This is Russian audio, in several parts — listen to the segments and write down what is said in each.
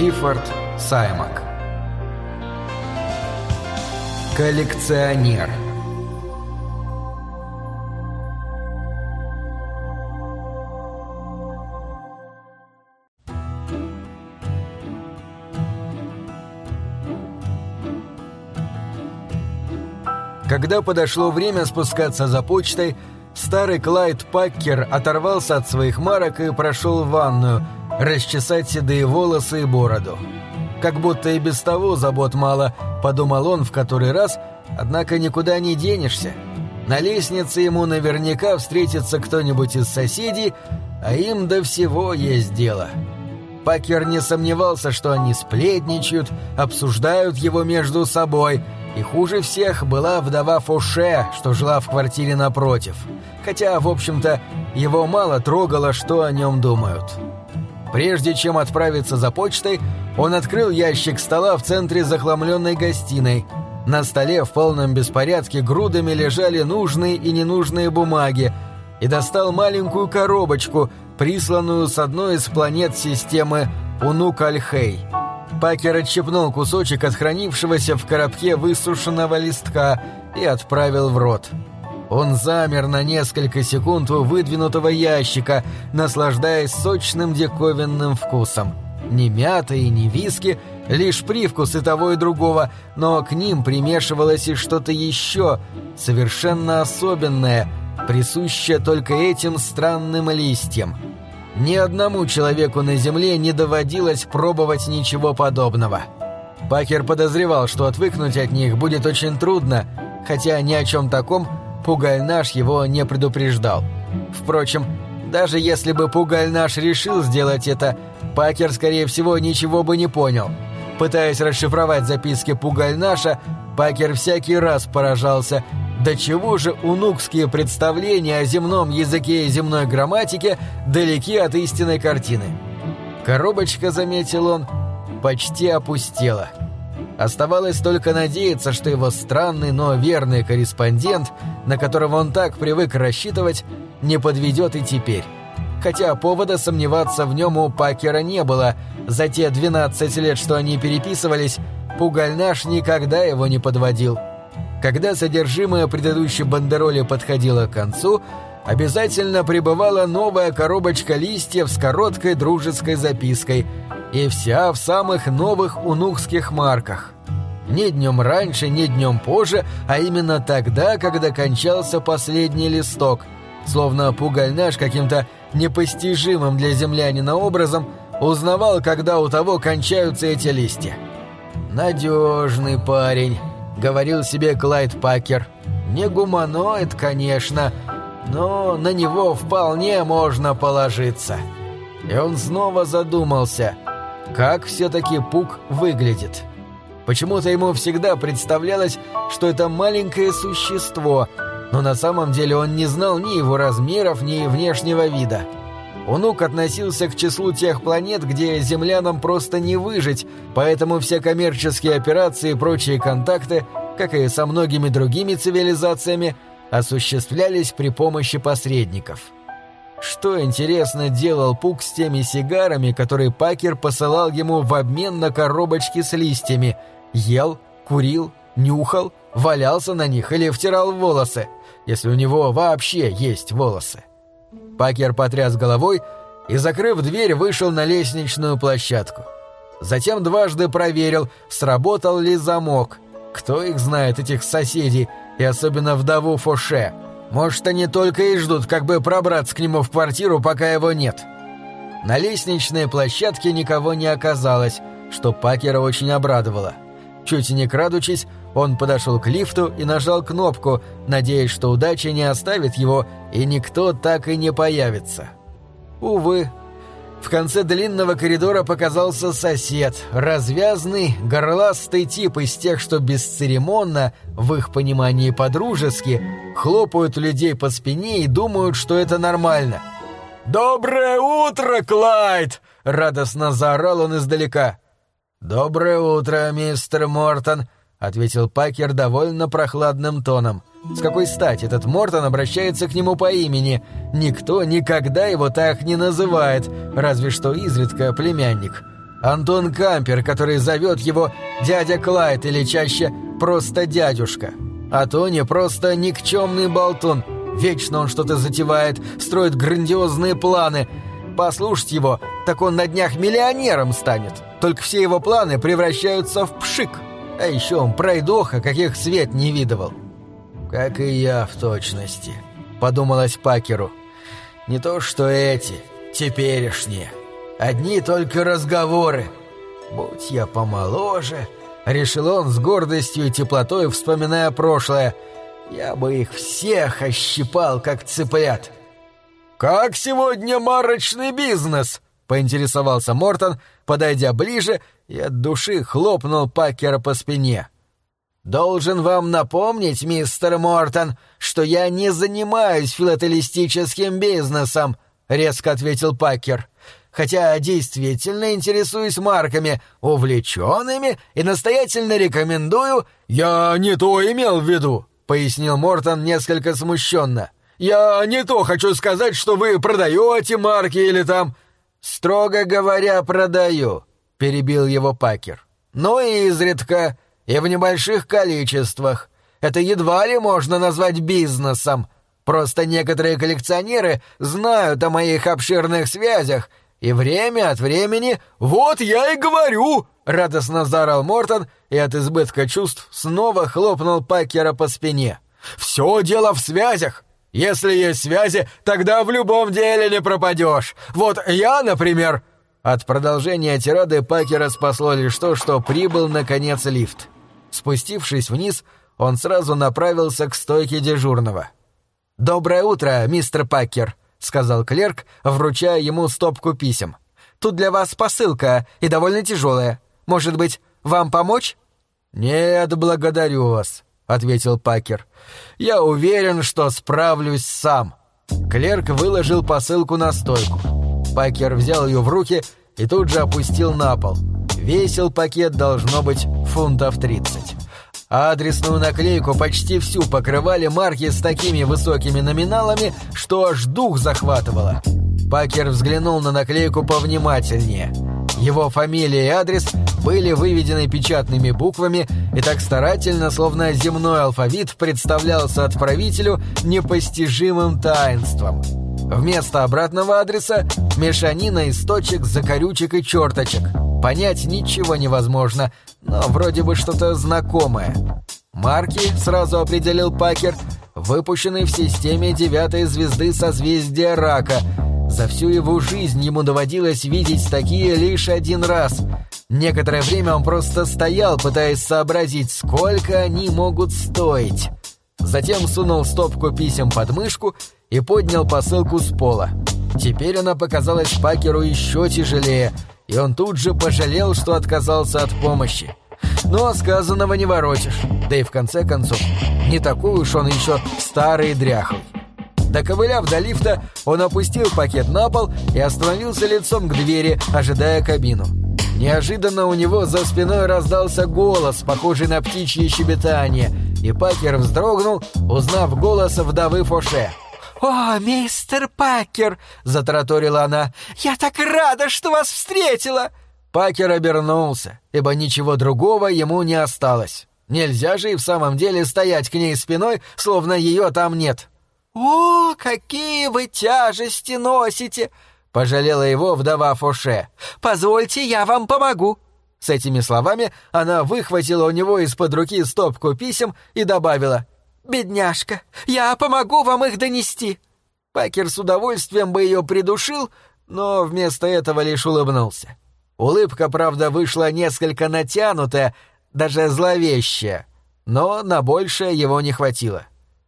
Клиффорд Саймак. Коллекционер. Когда подошло время спускаться за почтой, старый Клайд Паккер оторвался от своих марок и прошел в ванную, расчесать седые волосы и бороду. Как будто и без того забот мало, подумал он в который раз, однако никуда не денешься. На лестнице ему наверняка встретится кто-нибудь из соседей, а им до всего есть дело. Паккер не сомневался, что они сплетничают, обсуждают его между собой, и хуже всех была вдова Фоше, что жила в квартире напротив. Хотя, в общем-то, его мало трогало, что о нем думают. Прежде чем отправиться за почтой, он открыл ящик стола в центре захламленной гостиной. На столе в полном беспорядке грудами лежали нужные и ненужные бумаги, и достал маленькую коробочку, присланную с одной из планет системы Унук-Аль-Хей. Паккер отщепнул кусочек от хранившегося в коробке высушенного листка и отправил в рот. Он замер на несколько секунд у выдвинутого ящика, наслаждаясь сочным диковинным вкусом. Ни мяты и ни виски, лишь привкус и того и другого, но к ним примешивалось и что-то еще, совершенно особенное, присущее только этим странным листьям. Ни одному человеку на Земле не доводилось пробовать ничего подобного. Паккер подозревал, что отвыкнуть от них будет очень трудно, хотя ни о чем таком Пугальнаш его не предупреждал. Впрочем, даже если бы Пугальнаш решил сделать это, Паккер, скорее всего, ничего бы не понял. Пытаясь расшифровать записки Пугальнаша, Паккер всякий раз поражался, до чего же унукские представления о земном языке и земной грамматике далеки от истинной картины. Коробочка, заметил он, почти опустела. Оставалось только надеяться, что его странный, но верный корреспондент, на которого он так привык рассчитывать, не подведет и теперь. Хотя повода сомневаться в нем у Паккера не было. За те 12 лет, что они переписывались, Пугальнаш никогда его не подводил. Когда содержимое предыдущей бандероли подходило к концу, обязательно прибывала новая коробочка листьев с короткой дружеской запиской, и вся в самых новых унукских марках. Ни днем раньше, ни днем позже, а именно тогда, когда кончался последний листок, словно Пугальнаш каким-то непостижимым для землянина образом узнавал, когда у того кончаются эти листья. «Надежный парень», — говорил себе Клайд Паккер. «Не гуманоид, конечно, но на него вполне можно положиться». И он снова задумался, как все-таки Пук выглядит. Почему-то ему всегда представлялось, что это маленькое существо, но на самом деле он не знал ни его размеров, ни внешнего вида. Унук относился к числу тех планет, где землянам просто не выжить, поэтому все коммерческие операции и прочие контакты, как и со многими другими цивилизациями, осуществлялись при помощи посредников. Что, интересно, делал Пук с теми сигарами, которые Паккер посылал ему в обмен на коробочки с листьями? Ел, курил, нюхал, валялся на них или втирал в волосы, если у него вообще есть волосы? Паккер потряс головой и, закрыв дверь, вышел на лестничную площадку. Затем дважды проверил, сработал ли замок. Кто их знает, этих соседей, и особенно вдову Фоше? Может, они только и ждут, как бы пробраться к нему в квартиру, пока его нет. На лестничной площадке никого не оказалось, что Паккера очень обрадовало. Чуть не крадучись, он подошел к лифту и нажал кнопку, надеясь, что удача не оставит его, и никто так и не появится. Увы. В конце длинного коридора показался сосед, развязный, горластый тип из тех, что бесцеремонно, в их понимании по-дружески, хлопают людей по спине и думают, что это нормально. «Доброе утро, Клайд!» — радостно заорал он издалека. «Доброе утро, мистер Мортон», — ответил Паккер довольно прохладным тоном. С какой стати этот Мортон обращается к нему по имени? Никто никогда его так не называет, разве что изредка племянник. Антон Кампер, который зовет его дядя Клайд или чаще просто дядюшка. А Тони просто никчемный болтун. Вечно он что-то затевает, строит грандиозные планы. Послушать его, так он на днях миллионером станет. Только все его планы превращаются в пшик. А еще он пройдоха, каких свет не видывал. «Как и я в точности», — подумалось Пакеру. «Не то что эти, теперешние. Одни только разговоры. Будь я помоложе», — решил он с гордостью и теплотой, вспоминая прошлое, «я бы их всех ощипал, как цыплят». «Как сегодня марочный бизнес?» — поинтересовался Мортон, подойдя ближе и от души хлопнул Пакера по спине. «Должен вам напомнить, мистер Мортон, что я не занимаюсь филателистическим бизнесом», — резко ответил Пакер. «Хотя действительно интересуюсь марками, увлеченными, и настоятельно рекомендую...» «Я не то имел в виду», — пояснил Мортон несколько смущенно. «Я не то хочу сказать, что вы продаете марки или там...» «Строго говоря, продаю», — перебил его Пакер. «Но изредка и в небольших количествах. Это едва ли можно назвать бизнесом. Просто некоторые коллекционеры знают о моих обширных связях, и время от времени...» «Вот я и говорю!» — радостно заорал Мортон и от избытка чувств снова хлопнул Пакера по спине. «Все дело в связях! Если есть связи, тогда в любом деле не пропадешь. Вот я, например...» От продолжения тирады Пакера спасло лишь то, что прибыл, наконец, лифт. Спустившись вниз, он сразу направился к стойке дежурного. «Доброе утро, мистер Пакер», — сказал клерк, вручая ему стопку писем. «Тут для вас посылка, и довольно тяжелая. Может быть, вам помочь?» «Нет, благодарю вас», — ответил Пакер. «Я уверен, что справлюсь сам». Клерк выложил посылку на стойку. Пакер взял ее в руки и тут же опустил на пол. Весил пакет, должно быть, фунтов 30. А адресную наклейку почти всю покрывали марки с такими высокими номиналами, что аж дух захватывало. Пакер взглянул на наклейку повнимательнее. Его фамилия и адрес были выведены печатными буквами и так старательно, словно земной алфавит представлялся отправителю непостижимым таинством. Вместо обратного адреса — мешанина из точек, закорючек и черточек. Понять ничего невозможно, но вроде бы что-то знакомое. Марки, сразу определил Пакер, выпущены в системе 9-й звезды созвездия Рака. За всю его жизнь ему доводилось видеть такие лишь один раз. Некоторое время он просто стоял, пытаясь сообразить, сколько они могут стоить. Затем сунул стопку писем под мышку и поднял посылку с пола. Теперь она показалась Пакеру еще тяжелее, и он тут же пожалел, что отказался от помощи. Но сказанного не воротишь, да и в конце концов, не такой уж он еще старый и дряхлый. Доковыляв до лифта, он опустил пакет на пол и остановился лицом к двери, ожидая кабину. Неожиданно у него за спиной раздался голос, похожий на птичье щебетание, и Пакер вздрогнул, узнав голос вдовы Фоше. «О, мистер Пакер!» — затараторила она. «Я так рада, что вас встретила!» Пакер обернулся, ибо ничего другого ему не осталось. Нельзя же и в самом деле стоять к ней спиной, словно ее там нет. «О, какие вы тяжести носите!» — пожалела его вдова Фоше. «Позвольте, я вам помогу!» С этими словами она выхватила у него из-под руки стопку писем и добавила: «Бедняжка, я помогу вам их донести!» Пакер с удовольствием бы ее придушил, но вместо этого лишь улыбнулся. Улыбка, правда, вышла несколько натянутая, даже зловещая, но на большее его не хватило.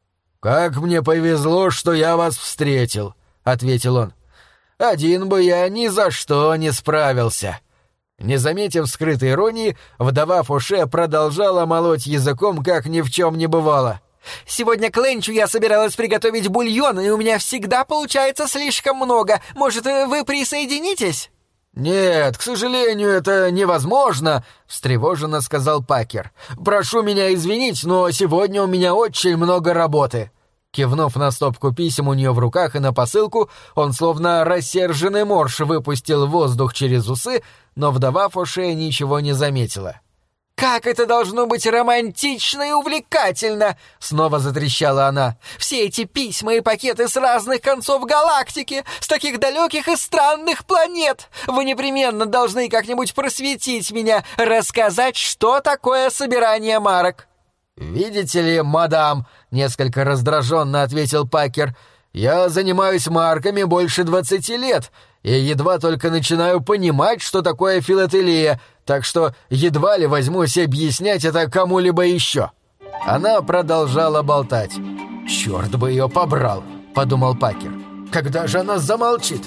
«Как мне повезло, что я вас встретил», — ответил он. «Один бы я ни за что не справился». Не заметив скрытой иронии, вдова Фоше продолжала молоть языком, как ни в чем не бывало. «Сегодня к ленчу я собиралась приготовить бульон, и у меня всегда получается слишком много. Может, вы присоединитесь?» «Нет, к сожалению, это невозможно», — встревоженно сказал Пакер. «Прошу меня извинить, но сегодня у меня очень много работы». Кивнув на стопку писем у нее в руках и на посылку, он словно рассерженный морж выпустил воздух через усы, но вдова Фоше ничего не заметила. «Как это должно быть романтично и увлекательно!» — снова затрещала она. «Все эти письма и пакеты с разных концов галактики, с таких далеких и странных планет! Вы непременно должны как-нибудь просветить меня, рассказать, что такое собирание марок!» «Видите ли, мадам», — несколько раздраженно ответил Пакер, — «я занимаюсь марками больше 20 лет и едва только начинаю понимать, что такое филателия, так что едва ли возьмусь объяснять это кому-либо еще». Она продолжала болтать. «Черт бы ее побрал», — подумал Пакер. «Когда же она замолчит?»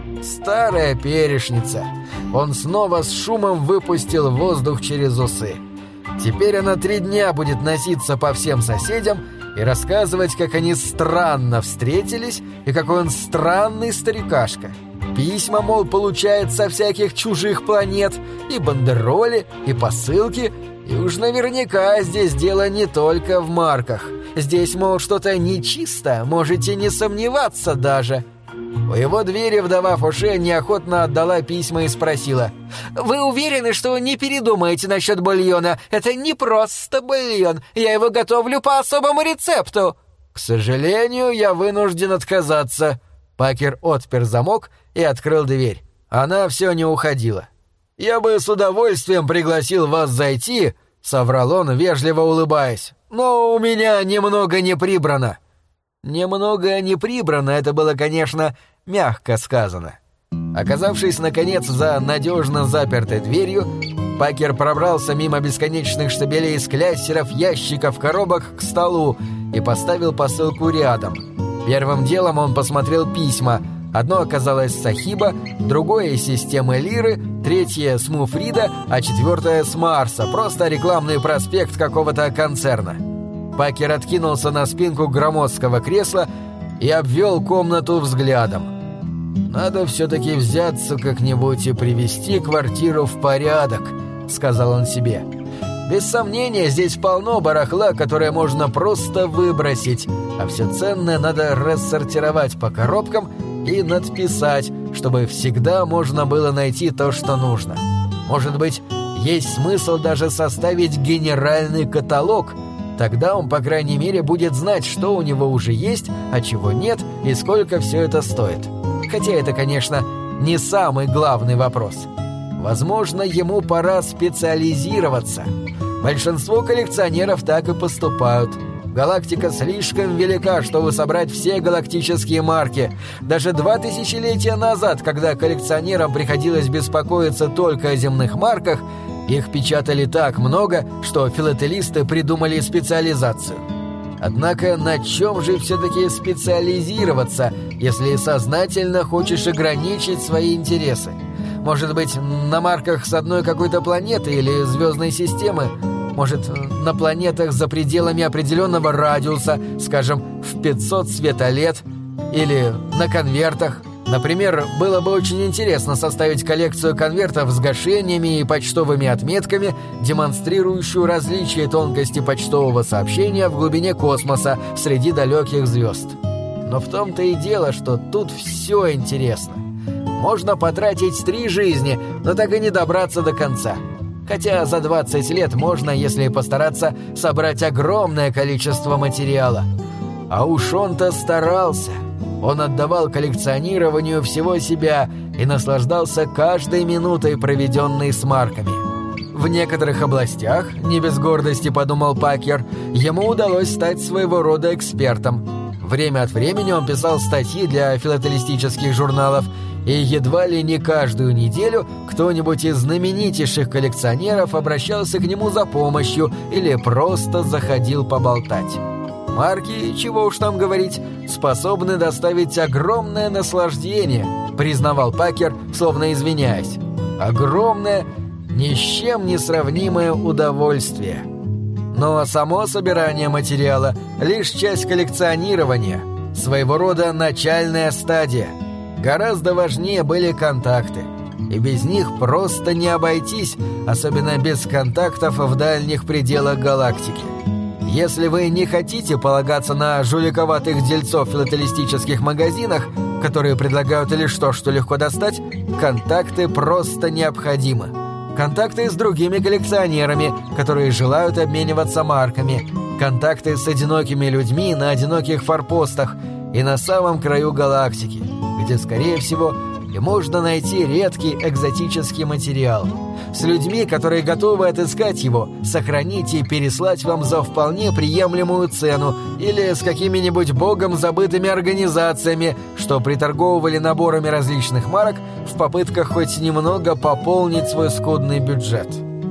Старая перешница. Он снова с шумом выпустил воздух через усы. Теперь она 3 дня будет носиться по всем соседям и рассказывать, как они странно встретились и какой он странный старикашка. Письма, мол, получает со всяких чужих планет, и бандероли, и посылки, и уж наверняка здесь дело не только в марках. Здесь, мол, что-то нечисто, можете не сомневаться даже. У его двери вдова Фоше неохотно отдала письма и спросила: «Вы уверены, что не передумаете насчет бульона? Это не просто бульон, я его готовлю по особому рецепту». «К сожалению, я вынужден отказаться». Пакер отпер замок и открыл дверь. Она все не уходила. «Я бы с удовольствием пригласил вас зайти», — соврал он, вежливо улыбаясь, «но у меня немного не прибрано». «Немного не прибрано» — это было, конечно, мягко сказано. Оказавшись, наконец, за надежно запертой дверью, Пакер пробрался мимо бесконечных штабелей скляссеров, ящиков, коробок к столу и поставил посылку рядом. Первым делом он посмотрел письма. Одно оказалось с Сахиба, другое из системы Лиры, третье с Муфрида, а четвертое с Марса, просто рекламный проспект какого-то концерна. Пакер откинулся на спинку громоздкого кресла и обвел комнату взглядом. «Надо все-таки взяться как-нибудь и привести квартиру в порядок», — сказал он себе. «Без сомнения, здесь полно барахла, которое можно просто выбросить, а все ценное надо рассортировать по коробкам и надписать, чтобы всегда можно было найти то, что нужно. Может быть, есть смысл даже составить генеральный каталог. Тогда он, по крайней мере, будет знать, что у него уже есть, а чего нет, и сколько все это стоит. Хотя это, конечно, не самый главный вопрос. Возможно, ему пора специализироваться. Большинство коллекционеров так и поступают. Галактика слишком велика, чтобы собрать все галактические марки. Даже 2 тысячелетия назад, когда коллекционерам приходилось беспокоиться только о земных марках, их печатали так много, что филателисты придумали специализацию. Однако на чем же все-таки специализироваться, если сознательно хочешь ограничить свои интересы? Может быть, на марках с одной какой-то планеты или звездной системы? Может, на планетах за пределами определенного радиуса, скажем, в 500 светолет? Или на конвертах? Например, было бы очень интересно составить коллекцию конвертов с гашениями и почтовыми отметками, демонстрирующую различие тонкости почтового сообщения в глубине космоса среди далеких звезд. Но в том-то и дело, что тут все интересно. Можно потратить 3 жизни, но так и не добраться до конца. Хотя за 20 лет можно, если постараться, собрать огромное количество материала. А уж он-то старался. Он отдавал коллекционированию всего себя и наслаждался каждой минутой, проведенной с марками. В некоторых областях, не без гордости подумал Пакер, ему удалось стать своего рода экспертом. Время от времени он писал статьи для филателистических журналов, и едва ли не каждую неделю кто-нибудь из знаменитейших коллекционеров обращался к нему за помощью или просто заходил поболтать. Марки, чего уж там говорить, способны доставить огромное наслаждение, признавал Пакер, словно извиняясь. Огромное, ни с чем не сравнимое удовольствие. Но само собирание материала — лишь часть коллекционирования, своего рода начальная стадия. Гораздо важнее были контакты, и без них просто не обойтись, особенно без контактов в дальних пределах галактики. Если вы не хотите полагаться на жуликоватых дельцов в филателистических магазинах, которые предлагают лишь то, что легко достать, контакты просто необходимы. Контакты с другими коллекционерами, которые желают обмениваться марками. Контакты с одинокими людьми на одиноких форпостах и на самом краю галактики, где, скорее всего, и можно найти редкий экзотический материал. С людьми, которые готовы отыскать его, сохранить и переслать вам за вполне приемлемую цену, или с какими-нибудь богом забытыми организациями, что приторговывали наборами различных марок в попытках хоть немного пополнить свой скудный бюджет.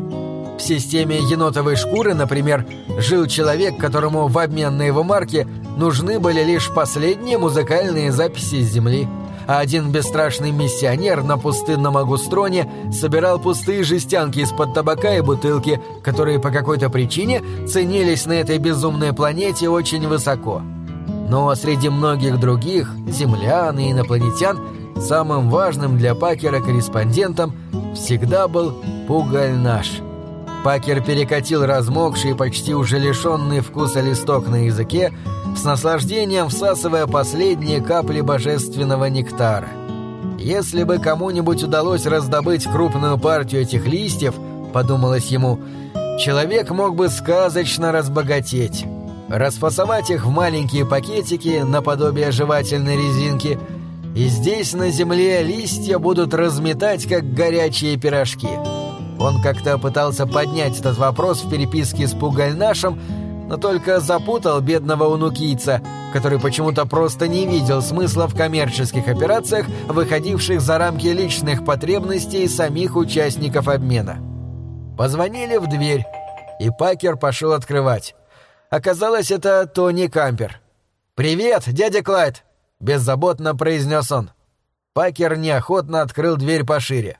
В системе енотовой шкуры, например, жил человек, которому в обмен на его марки нужны были лишь последние музыкальные записи с Земли. А один бесстрашный миссионер на пустынном Агустроне собирал пустые жестянки из-под табака и бутылки, которые по какой-то причине ценились на этой безумной планете очень высоко. Но среди многих других, землян и инопланетян, самым важным для Пакера корреспондентом всегда был Пугаль наш. Пакер перекатил размокший и почти уже лишенный вкуса листок на языке, с наслаждением всасывая последние капли божественного нектара. Если бы кому-нибудь удалось раздобыть крупную партию этих листьев, подумалось ему, человек мог бы сказочно разбогатеть. Расфасовать их в маленькие пакетики наподобие жевательной резинки, и здесь на земле листья будут разметать, как горячие пирожки. Он как-то пытался поднять этот вопрос в переписке с Пугальнашем, но только запутал бедного унукийца, который почему-то просто не видел смысла в коммерческих операциях, выходивших за рамки личных потребностей самих участников обмена. Позвонили в дверь, и Пакер пошел открывать. Оказалось, это Тони Кампер. «Привет, дядя Клайд!» — беззаботно произнес он. Пакер неохотно открыл дверь пошире.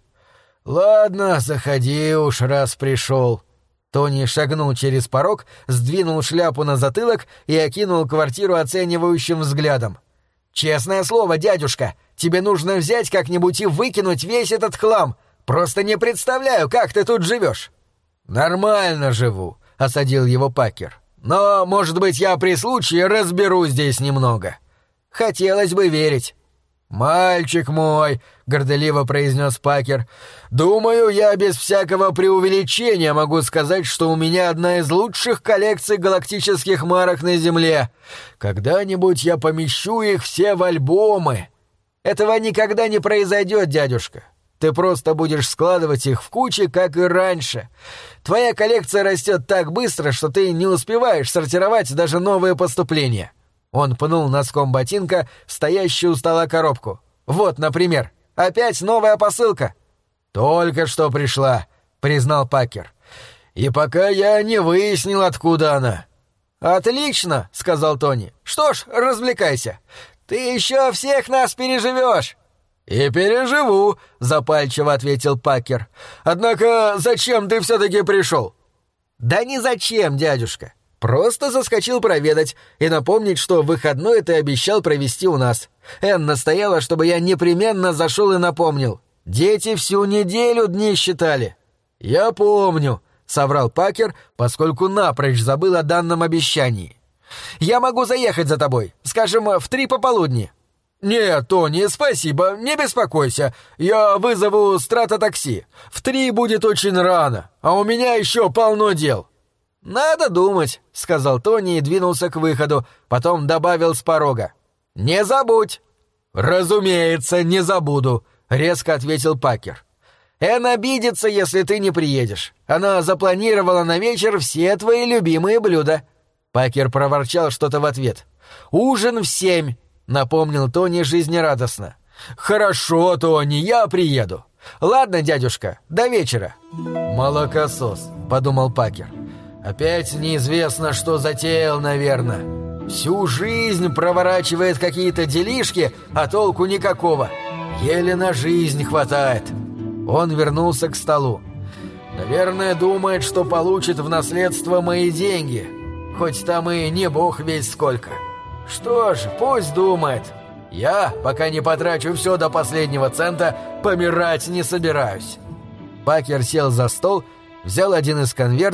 «Ладно, заходи уж, раз пришел». Тони шагнул через порог, сдвинул шляпу на затылок и окинул квартиру оценивающим взглядом. «Честное слово, дядюшка, тебе нужно взять как-нибудь и выкинуть весь этот хлам. Просто не представляю, как ты тут живешь». «Нормально живу», — осадил его Пакер. «Но, может быть, я при случае разберу здесь немного». «Хотелось бы верить». «Мальчик мой», — горделиво произнес Пакер, — «думаю, я без всякого преувеличения могу сказать, что у меня одна из лучших коллекций галактических марок на Земле. Когда-нибудь я помещу их все в альбомы». «Этого никогда не произойдет, дядюшка. Ты просто будешь складывать их в кучи, как и раньше. Твоя коллекция растет так быстро, что ты не успеваешь сортировать даже новые поступления». Он пнул носком ботинка стоящую у стола коробку. «Вот, например, опять новая посылка». «Только что пришла», — признал Пакер. «И пока я не выяснил, откуда она». «Отлично», — сказал Тони. «Что ж, развлекайся. Ты еще всех нас переживешь». «И переживу», — запальчиво ответил Пакер. «Однако зачем ты все-таки пришел?» «Да ни зачем, дядюшка. Просто заскочил проведать и напомнить, что выходной ты обещал провести у нас. Энн настояла, чтобы я непременно зашел и напомнил. Дети всю неделю дни считали». «Я помню», — соврал Пакер, поскольку напрочь забыл о данном обещании. «Я могу заехать за тобой, скажем, в 3 пополудни». «Нет, Тони, спасибо, не беспокойся. Я вызову стратотакси. В 3 будет очень рано, а у меня еще полно дел». «Надо думать», — сказал Тони и двинулся к выходу, потом добавил с порога. «Не забудь». «Разумеется, не забуду», — резко ответил Пакер. «Энн обидится, если ты не приедешь. Она запланировала на вечер все твои любимые блюда». Пакер проворчал что-то в ответ. «Ужин в 7», — напомнил Тони жизнерадостно. «Хорошо, Тони, я приеду». «Ладно, дядюшка, до вечера». «Молокосос», — подумал Пакер. «Опять неизвестно, что затеял, наверное. Всю жизнь проворачивает какие-то делишки, а толку никакого. Еле на жизнь хватает». Он вернулся к столу. «Наверное, думает, что получит в наследство мои деньги. Хоть там и не бог весть сколько. Что ж, пусть думает. Я, пока не потрачу все до последнего цента, помирать не собираюсь». Пакер сел за стол, взял один из конвертов,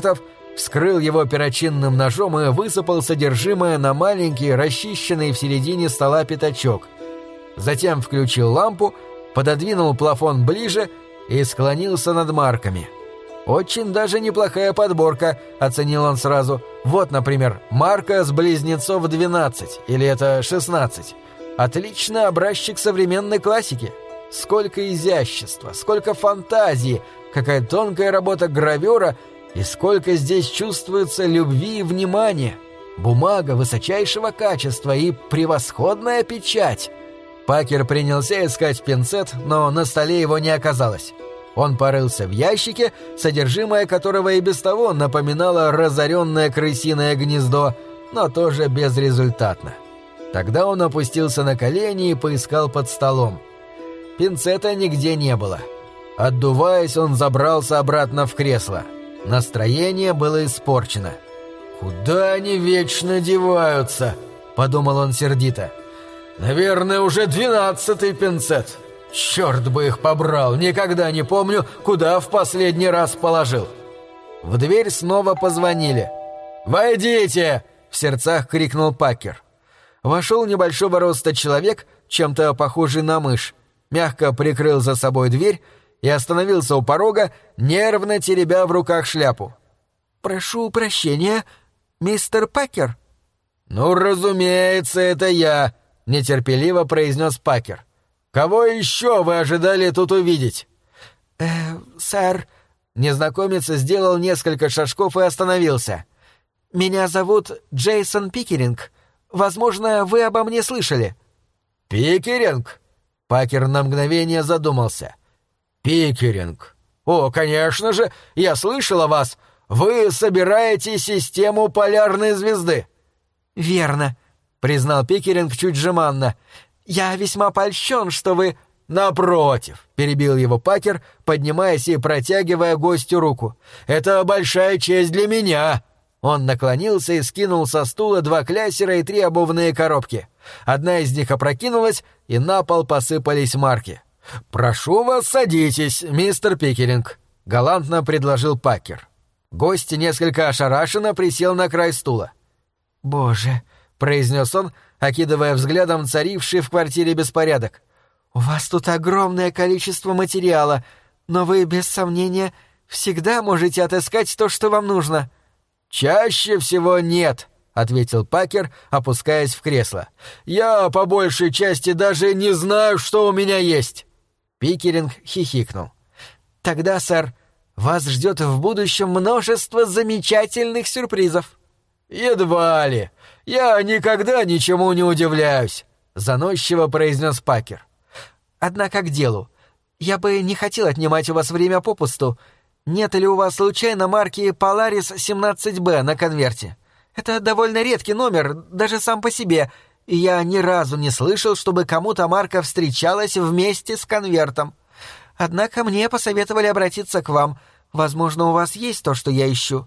вскрыл его перочинным ножом и высыпал содержимое на маленький, расчищенный в середине стола пятачок. Затем включил лампу, пододвинул плафон ближе и склонился над марками. «Очень даже неплохая подборка», — оценил он сразу. «Вот, например, марка с близнецов 12, или это 16. Отличный образчик современной классики. Сколько изящества, сколько фантазии, какая тонкая работа гравера и сколько здесь чувствуется любви и внимания. Бумага высочайшего качества и превосходная печать». Пакер принялся искать пинцет, но на столе его не оказалось. Он порылся в ящике, содержимое которого и без того напоминало разоренное крысиное гнездо, но тоже безрезультатно. Тогда он опустился на колени и поискал под столом. Пинцета нигде не было. Отдуваясь, он забрался обратно в кресло. Настроение было испорчено. «Куда они вечно деваются?» — подумал он сердито. «Наверное, уже 12-й пинцет. Черт бы их побрал, никогда не помню, куда в последний раз положил». В дверь снова позвонили. «Войдите!» — в сердцах крикнул Пакер. Вошел небольшого роста человек, чем-то похожий на мышь, мягко прикрыл за собой дверь и остановился у порога, нервно теребя в руках шляпу. «Прошу прощения, мистер Пакер?» «Ну, разумеется, это я», — нетерпеливо произнес Пакер. «Кого еще вы ожидали тут увидеть?» Сэр...» Незнакомец сделал несколько шажков и остановился. «Меня зовут Джейсон Пикеринг. Возможно, вы обо мне слышали». «Пикеринг?» Пакер на мгновение задумался. «Пикеринг. О, конечно же, я слышал о вас. Вы собираете систему полярной звезды». «Верно», — признал Пикеринг чуть жеманно. «Я весьма польщен, что вы...» «Напротив», — перебил его Пакер, поднимаясь и протягивая гостю руку. «Это большая честь для меня». Он наклонился и скинул со стула 2 клясера и 3 обувные коробки. Одна из них опрокинулась, и на пол посыпались марки. «Прошу вас, садитесь, мистер Пикеринг», — галантно предложил Пакер. Гость несколько ошарашенно присел на край стула. «Боже», — произнес он, окидывая взглядом царивший в квартире беспорядок. «У вас тут огромное количество материала, но вы, без сомнения, всегда можете отыскать то, что вам нужно». «Чаще всего нет», — ответил Пакер, опускаясь в кресло. «Я, по большей части, даже не знаю, что у меня есть». Пикеринг хихикнул. «Тогда, сэр, вас ждет в будущем множество замечательных сюрпризов». «Едва ли. Я никогда ничему не удивляюсь», — заносчиво произнес Пакер. «Однако к делу. Я бы не хотел отнимать у вас время попусту. Нет ли у вас случайно марки Polaris 17B на конверте? Это довольно редкий номер, даже сам по себе, и я ни разу не слышал, чтобы кому-то марка встречалась вместе с конвертом. Однако мне посоветовали обратиться к вам. Возможно, у вас есть то, что я ищу».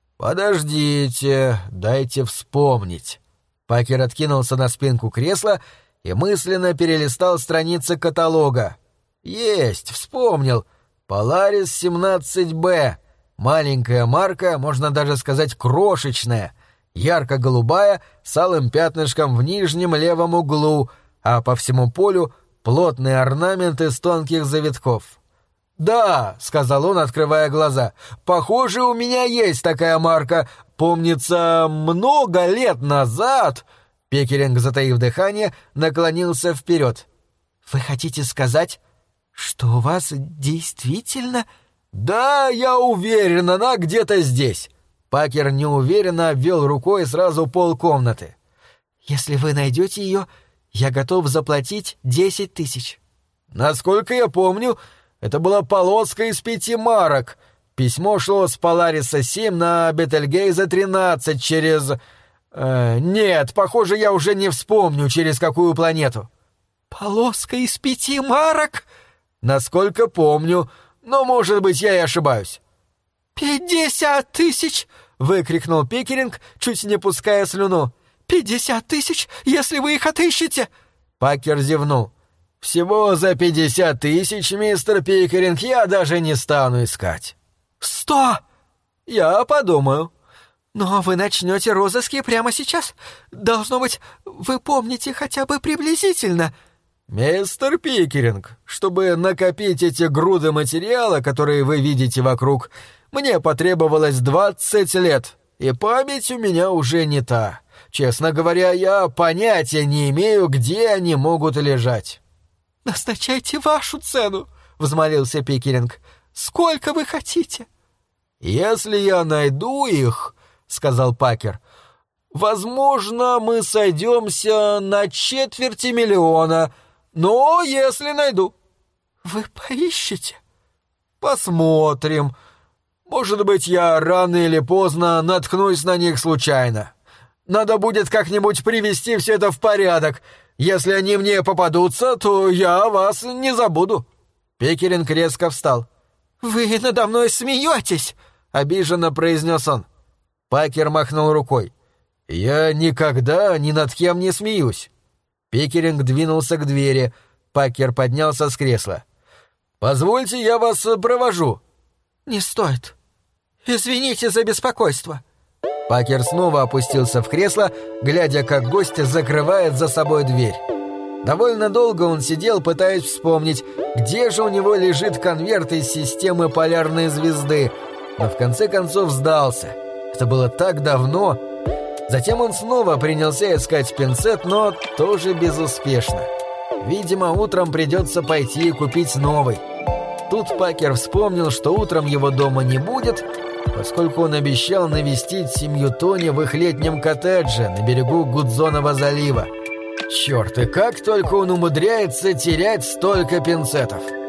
«Подождите, дайте вспомнить». Пакер откинулся на спинку кресла и мысленно перелистал страницы каталога. «Есть, вспомнил. Polaris 17B. Маленькая марка, можно даже сказать крошечная, ярко-голубая, с алым пятнышком в нижнем левом углу, а по всему полю плотный орнамент из тонких завитков». «Да», — сказал он, открывая глаза, — «похоже, у меня есть такая марка. Помнится, много лет назад...» Пикеринг, затаив дыхание, наклонился вперед. «Вы хотите сказать, что у вас действительно...» «Да, я уверен, она где-то здесь». Пакер неуверенно обвел рукой сразу полкомнаты. «Если вы найдете ее, я готов заплатить 10 000». «Насколько я помню, это была полоска из 5 марок. Письмо шло с Полариса 7 на Бетельгейза 13 через... нет, похоже, я уже не вспомню, через какую планету». «Полоска из 5 марок?» «Насколько помню, но, может быть, я и ошибаюсь». 50 000! Выкрикнул Пикеринг, чуть не пуская слюну. 50 000, если вы их отыщете!» Пакер зевнул. «Всего за 50 000, мистер Пикеринг, я даже не стану искать». 100! Я подумаю». «Но вы начнете розыски прямо сейчас? Должно быть, вы помните хотя бы приблизительно». «Мистер Пикеринг, чтобы накопить эти груды материала, которые вы видите вокруг, мне потребовалось 20 лет, и память у меня уже не та. Честно говоря, я понятия не имею, где они могут лежать». «Назначайте вашу цену», — взмолился Пикеринг. «Сколько вы хотите?» «Если я найду их, — сказал Пакер, — возможно, мы сойдемся на 250 000, но если найду». «Вы поищете?» «Посмотрим. Может быть, я рано или поздно наткнусь на них случайно. Надо будет как-нибудь привести все это в порядок. Если они мне попадутся, то я вас не забуду». Пикеринг резко встал. «Вы надо мной смеетесь!» — обиженно произнес он. Пакер махнул рукой. «Я никогда ни над кем не смеюсь». Пикеринг двинулся к двери. Пакер поднялся с кресла. «Позвольте, я вас провожу». «Не стоит. Извините за беспокойство». Пакер снова опустился в кресло, глядя, как гость закрывает за собой дверь. Довольно долго он сидел, пытаясь вспомнить, где же у него лежит конверт из системы полярной звезды, но в конце концов сдался. Это было так давно. Затем он снова принялся искать пинцет, но тоже безуспешно. Видимо, утром придется пойти и купить новый. Тут Пакер вспомнил, что утром его дома не будет, поскольку он обещал навестить семью Тони в их летнем коттедже на берегу Гудзонова залива. Черт, и как только он умудряется терять столько пинцетов!